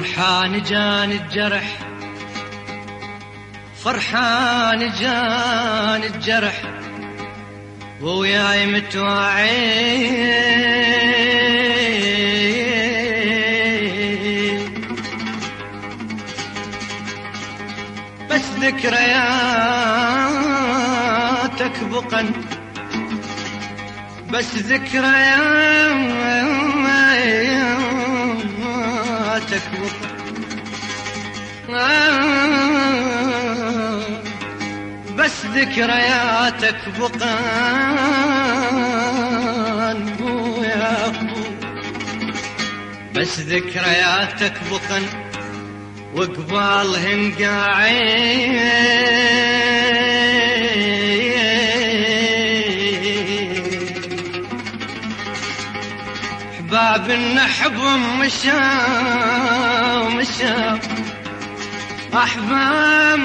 فرحان جان الجرح، فرحان جان الجرح ووياي متواعي، بس ذكرياتك بقن، بس ذكرياتك بقن، بس ذكرياتك بقن يا أخو، بس ذكرياتك بقن وقبالهن قاعد، احباب نحبهم مشاو مشاو، احباب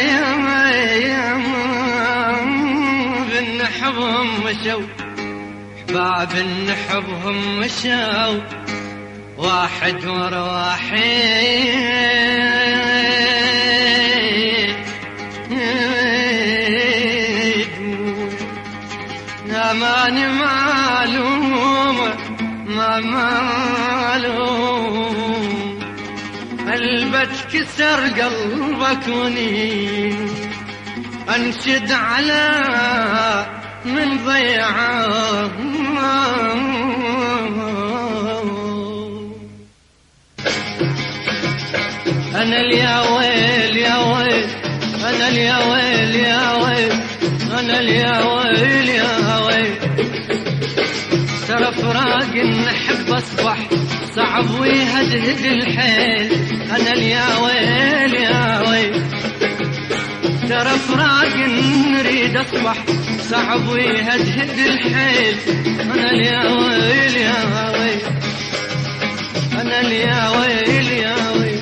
نحبهم مشاو، احباب نحبهم مشاو واحد ورا واحد، يا ماني معلومة ما معلوم، قلبك كسر قلبك ونين، انشد على من ضيعه، أنا اليا ويل يا ويل، أنا اليا ويل يا ويل، أنا اليا ويل يا ويل، ترى فراق نحب أصبح صعب ويهدهد الحيل، أنا اليا ويل يا ويل، ترى فراق نريد أصبح صعب ويهدهد الحيل، أنا اليا ويل يا ويل، أنا اليا ويل يا ويل.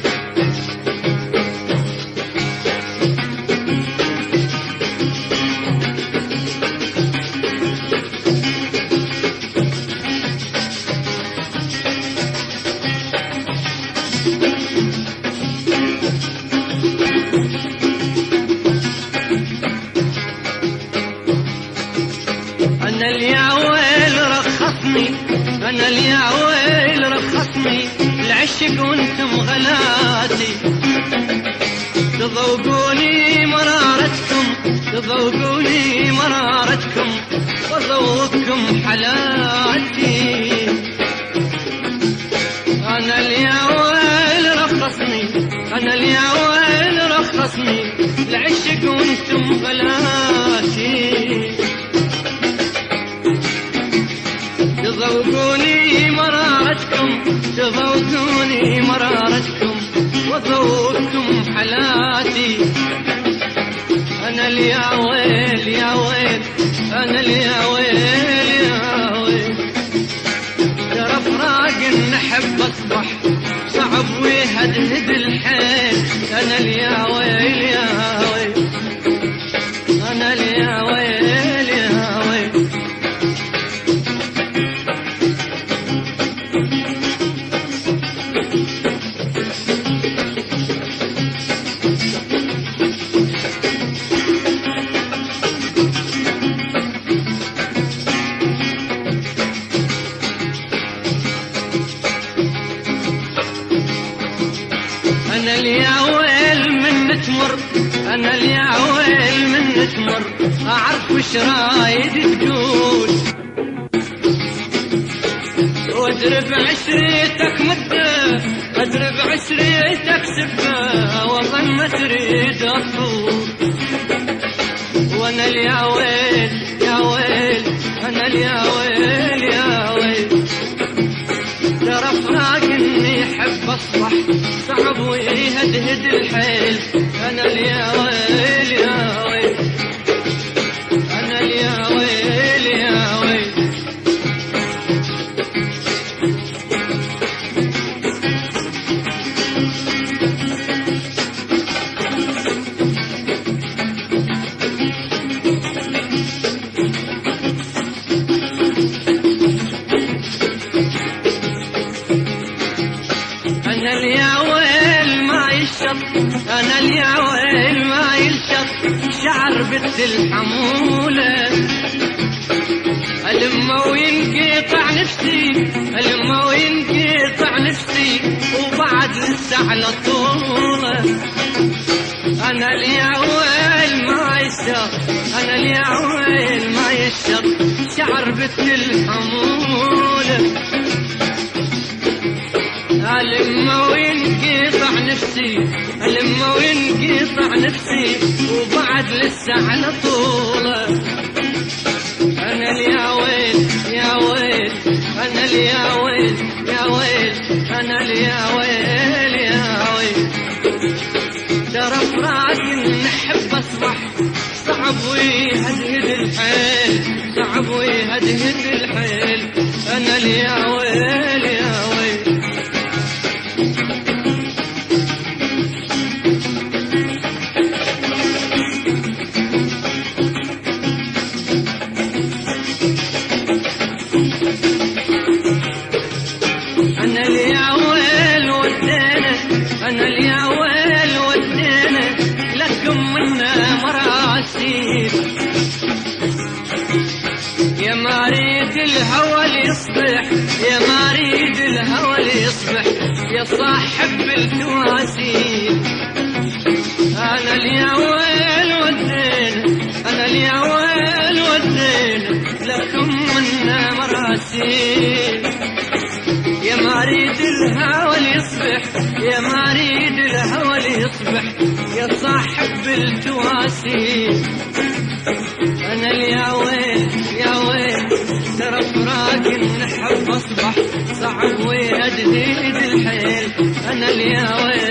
أنا اليا ويل رخصني، أنا اليا ويل رخصني العشق وانتم غلاتي، تذوقوني مرارتكم، تذوقوني مرارتكم وذوقكم حلاتي، أنا اليا ويل رخصني، أنا اليا ويل رخصني العشق وانتم غلاتي، تذوقوني مرارتكم، تذوقوني مرارتكم وذوقكم حلاتي، أنا اليا ويل يا ويل، أنا اليا ويل يا ويل، ترى فراق نحب أصبح صعب ويهدهد الحيل، أنا اليا ويل يا ويل، أنا اليا ويل يا ويل. أنا اليا ويل من تمر، أنا اليا ويل من تمر، أعرف وش رايد تقول، وأدرب عشريتك مدة، أدرب عشريتك سبة، وظن ما تريد الطول، وأنا اليا ويل يا ويل، أنا اليا ويل يا ويل، ترى فراق إني حب أصبح صعب ويهدهد الحيل، أنا اليا ويل يا ويل، أنا اليا ويل يا ويل. أنا اليا ويل انا اليا ويل ما يلشط شعر بنت الحمولة، ألمه وينقطع نفسي، ألمه وينقطع نفسي وبعد لسه على طولة. أنا اليا ويل ما يشط، أنا اليا ويل ما يشط شعر بنت الحمولة، ألمه وينقطع نفسي، ألمه وينقطع نفسي وبعد لسه على طولة. أنا اليا ويل يا ويل، أنا اليا ويل يا ويل، أنا اليا ويل يا ويل. ترى فراق نحب أصبح صعب ويهدهد الحيل، صعب ويهدهد الحيل. أنا اليا ويل يا ويل. أنا اليا ويل ودينا، أنا اليا ويل ودينا لكم منا مراسيل. يا مريد الهوى ليصبح، يا مريد الهوى ليصبح يا صاحب التواسيل. أنا اليا ويل ودينا، أنا اليا ويل ودينا لكم منا مراسيل. يا مريد الهوى ليصبح، يا مريد الهوى ليصبح يا صاحب التواسيل. أنا اليا ويل يا ويل، ترى فراق نحب أصبح صعب ويهدهد الحيل. أنا اليا ويل